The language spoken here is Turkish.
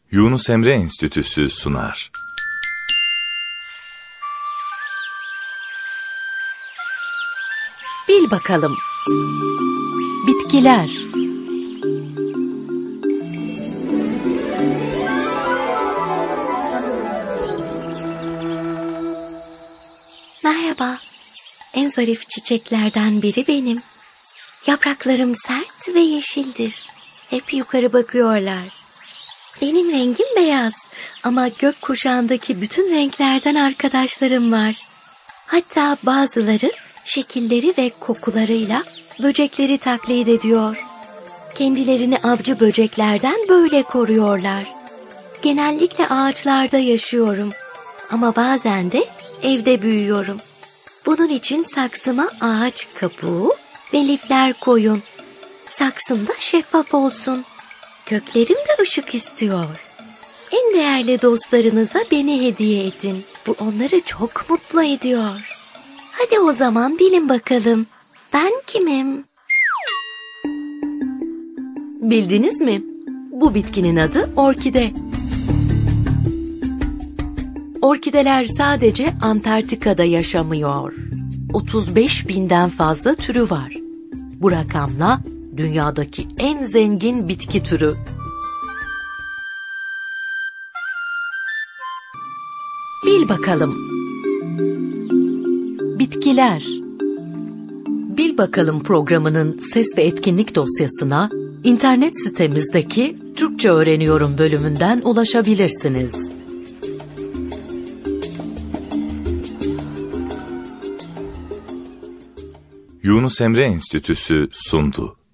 Yunus Emre Enstitüsü sunar. Bil bakalım. Bitkiler. Merhaba. En zarif çiçeklerden biri benim. Yapraklarım sert ve yeşildir. Hep yukarı bakıyorlar. Benim rengim beyaz ama gökkuşağındaki bütün renklerden arkadaşlarım var. Hatta bazıları şekilleri ve kokularıyla böcekleri taklit ediyor. Kendilerini avcı böceklerden böyle koruyorlar. Genellikle ağaçlarda yaşıyorum ama bazen de evde büyüyorum. Bunun için saksıma ağaç kabuğu ve lifler koyun. Saksım da şeffaf olsun. Köklerim de ışık istiyor. En değerli dostlarınıza beni hediye edin. Bu onları çok mutlu ediyor. Hadi o zaman bilin bakalım. Ben kimim? Bildiniz mi? Bu bitkinin adı orkide. Orkideler sadece Antarktika'da yaşamıyor. 35.000'den fazla türü var. Bu rakamla dünyadaki en zengin bitki türü. Bil bakalım. Bitkiler. Bil bakalım programının ses ve etkinlik dosyasına internet sitemizdeki Türkçe Öğreniyorum bölümünden ulaşabilirsiniz. Yunus Emre Enstitüsü sundu.